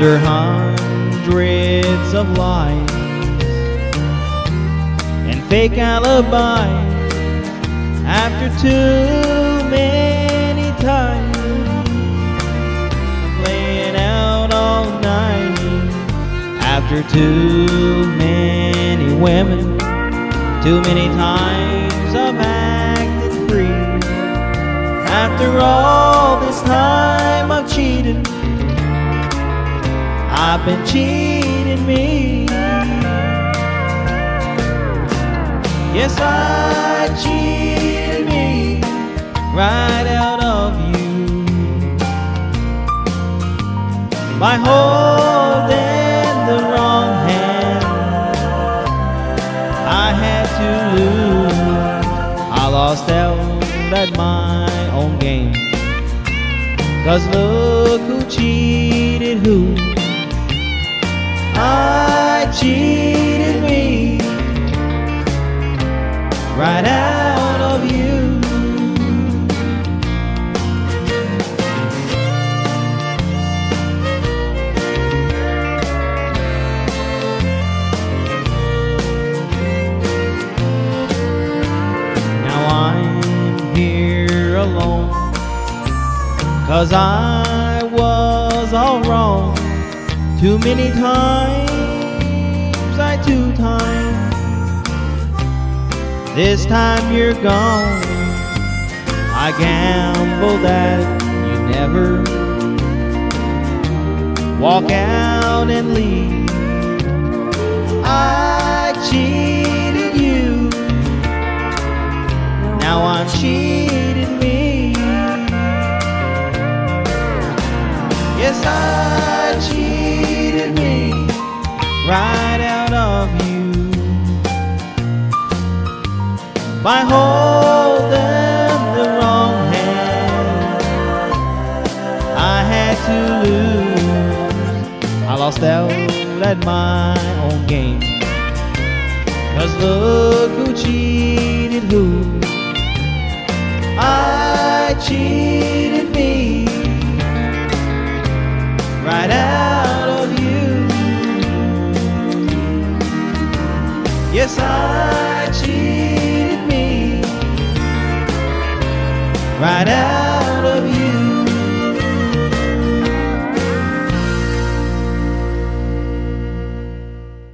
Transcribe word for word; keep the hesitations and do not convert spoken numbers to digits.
After hundreds of lies and fake alibis, after too many times laying out all night, after too many women, too many times of acting free, after all this time I've cheated, I've been cheating me. Yes, I cheated me right out of you by holding the wrong hand. I had to lose. I lost out at my own game. 'Cause look who cheated who. I cheated me right out of you. Now I'm here alone, 'cause I was all wrong. Too many times, I two times. This time you're gone. I gambled that you never walk out and leave. I cheated you. Now I'm cheating me. Yes, I cheated me right out of you by holding the wrong hand. I had to lose. I lost out at my own game. 'Cause look who cheated who. I cheated me right out of you. Yes, I cheated me right out